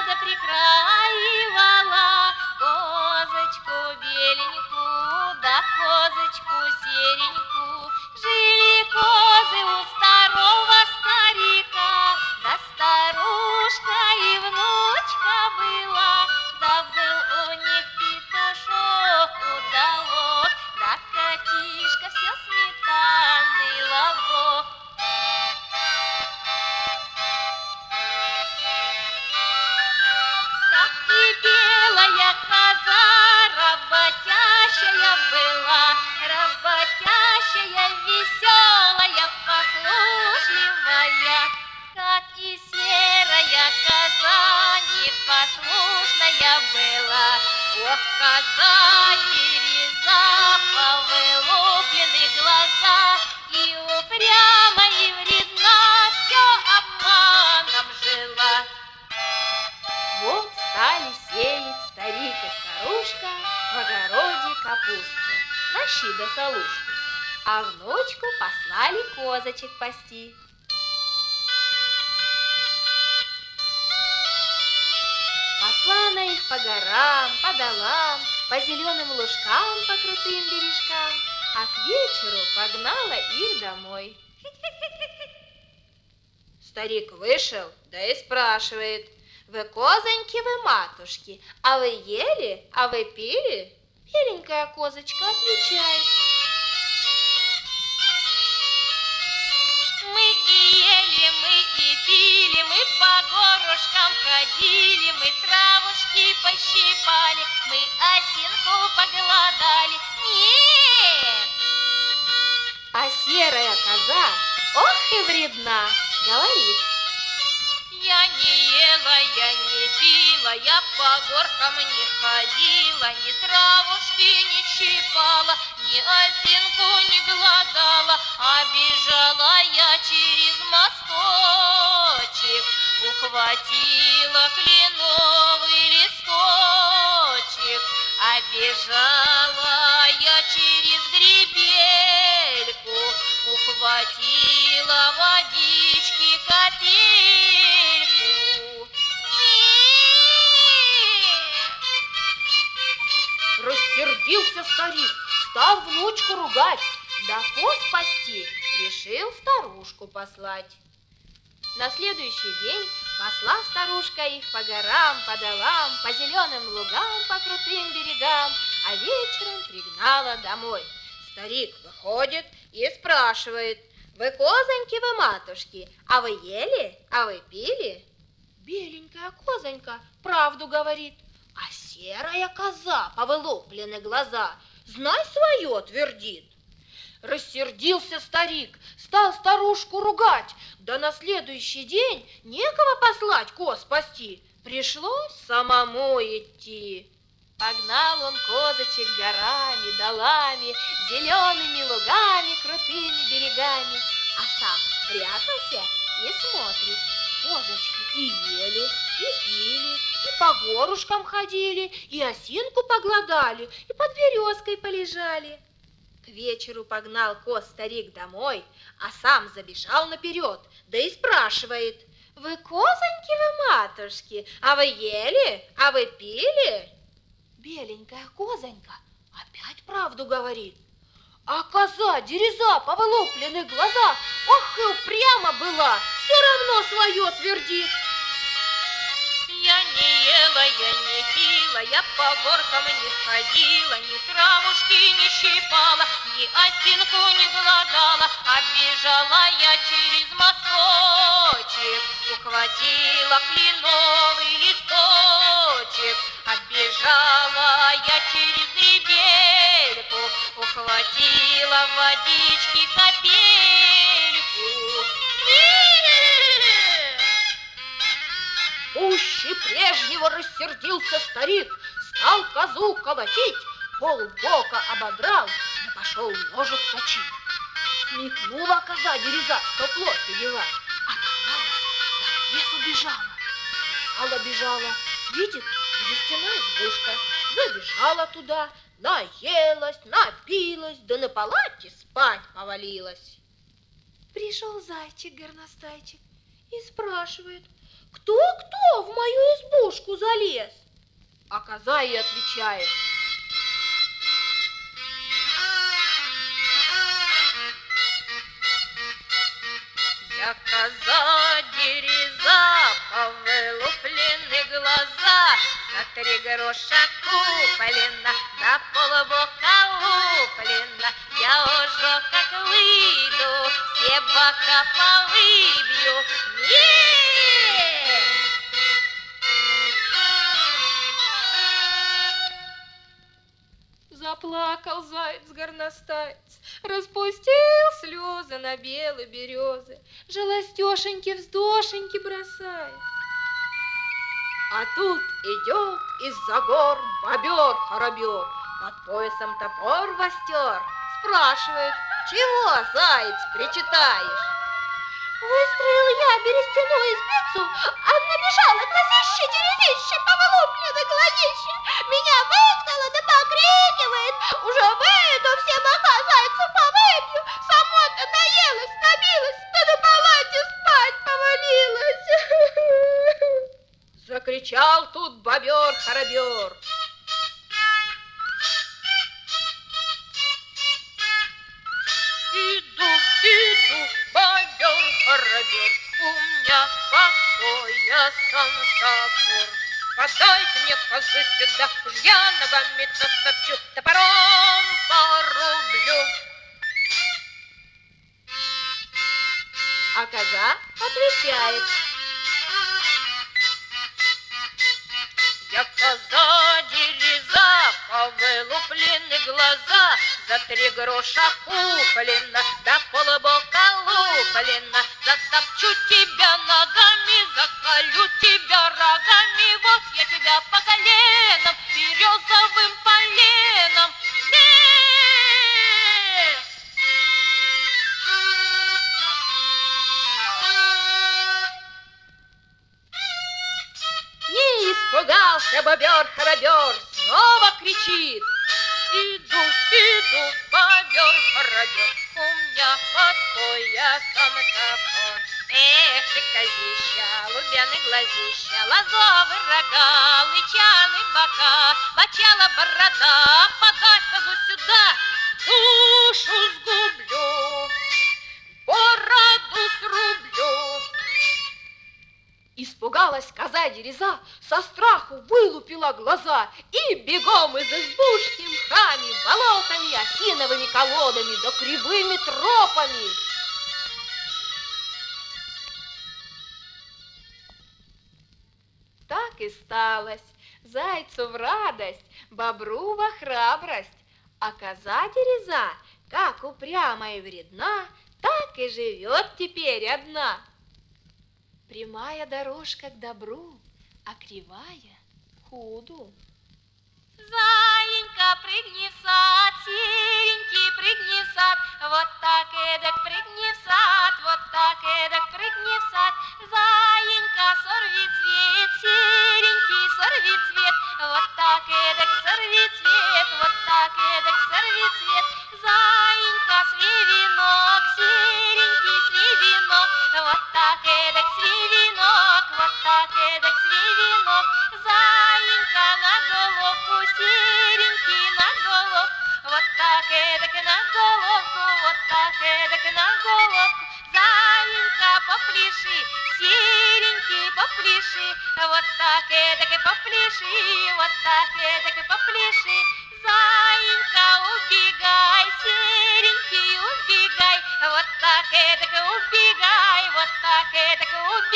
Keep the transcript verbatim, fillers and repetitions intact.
да прикраивала козочку беленькую, да козочку серенькую. Жили козы у старого старика, да старушка и внучка была, да был у них петушок удалок, да котишка все сметанный лобок. Так и белая коза работящая была, работящая, веселая, послушливая, как и серая коза непослушная была. Ох, коза дереза, повылуплены глаза, и упряма, и вредна, все обманом жила. Вот стали сеять старик и старушка в огороде капусту, на щи да солушку, а внучку послали козочек пасти. Посла она их по горам, по долам, по зеленым лужкам, по крутым бережкам, а к вечеру погнала их домой. Старик вышел, да и спрашивает: вы козоньки, вы матушки, а вы ели, а вы пили? Беленькая козочка отвечает: мы и ели, мы и пили, мы по горушкам ходили, мы травушки пощипали, мы осинку поглодали. Нет! А серая коза, ох и вредна, говорит: я не ела, я не пила, я по горкам не ходила, ни травушки не щипала, ни осинку не глодала, а бежала я через мосточек, ухватила кленовый листочек, а бежала я через гребельку, ухватила водички капельку. Рассердился старик, стал внучку ругать, да коз спасти решил старушку послать. На следующий день посла старушка их по горам, по долам, по зеленым лугам, по крутым берегам, а вечером пригнала домой. Старик выходит и спрашивает: вы козоньки, вы матушки, а вы ели, а вы пили? Беленькая козонька правду говорит, а серая коза, повылуплены глаза, знай свое, твердит. Рассердился старик, стал старушку ругать, да на следующий день некого послать коз спасти, пришлось самому идти. Погнал он козочек горами, долами, зелеными лугами, крутыми берегами, а сам спрятался и смотрит. Козочки и ели, и пили, и по горушкам ходили, и осинку поглодали, и под березкой полежали. К вечеру погнал коз старик домой, а сам забежал наперед, да и спрашивает: вы козоньки, вы матушки, а вы ели, а вы пили? Беленькая козонька опять правду говорит, а коза дереза, повылуплены глаза, ох и упряма была, все равно свое твердит. Я не ела, я не пила, я по горкам не ходила, ни травушки не щипала, ни осинку не голодала, а бежала я через мосточек, ухватила кленовый листочек, оббежала я через гребельку, ухватила водички капельку. Пуще прежнего рассердился старик, стал козу колотить, полбока ободрал, да пошел ножик точить. Смекнула коза дереза, что плоть бежать, отогналась, да в лес убежала. Бежала, бежала, видит, жестяная избушка, забежала туда, наелась, напилась, да на палате спать повалилась. Пришел зайчик-горностайчик и спрашивает: кто-кто в мою избушку залез? А коза и отвечает: я коза дереза, повылуплены глаза, за три гроша куплена, до полубока луплена. Я уже как выйду, все бока повыбью. Нет! Заплакал заяц-горностаец, распустил слезы на белой березы, желостешеньки-вздошеньки бросает. А тут идет из-за гор бобер-хоробер, под поясом топор востер, спрашивает: чего, заяц, причитаешь? Выстроил я берестяную избицу, а набежала глазище, деревище, повылуплено глазище. Меня выгнала да покрикивает: уже выйду, все бока зайцу повыбью. Само-то наелась, набилась, да на палате спать повалилась. Закричал тут бобер-хоробер. Иду, иду, бобер-хоробер, у меня покоя сам топор. Подайте мне козу сюда, уж я ногами-то стопчу, топором порублю. А коза отвечает: я коза дереза, повылуплены глаза, за три гроша куплена, до полубока луплена. Затопчу тебя ногами, заколю тебя рогами, вот я тебя по коленам березовым поленом. Нет! Не испугался бобер-хоробер, снова кричит: иду, иду, бобер-хоробер, у меня под поясом топор. Эх ты, козища, лубяны глазища, лозовые рога, лычаны бока, бочала борода, подай козу сюда, душу сгублю, бороду срублю. Испугалась коза-дереза, со страху вылупила глаза и бегом из избушки мхами, болотами, осиновыми колодами да кривыми тропами. Так и сталось. Зайцу в радость, бобру во храбрость, а коза-дереза, как упряма и вредна, так и живет теперь одна. Прямая дорожка к добру, а кривая к худу. Заинька, прыгни в сад, серенький, прыгни в сад, вот так эдак прыгни в сад, вот так эдак прыгни в сад. Заинька, сорви цвет, серенький, сорви цвет, вот так эдак сорви цвет, вот так эдак сорви цвет. Заинька, сви венок, серенький, сви венок, вот так эдак сви венок, вот так эдак сви венок. Заинька, на головку, серенький, на головку, вот так эдак на головку, вот так эдак на головку. Заинька, попляши, серенький, попляши, вот так эдак и попляши, вот так эдак и попляши. Заинька, убегай, серенький, убегай, вот так эдак убегай, вот так эдак убегай.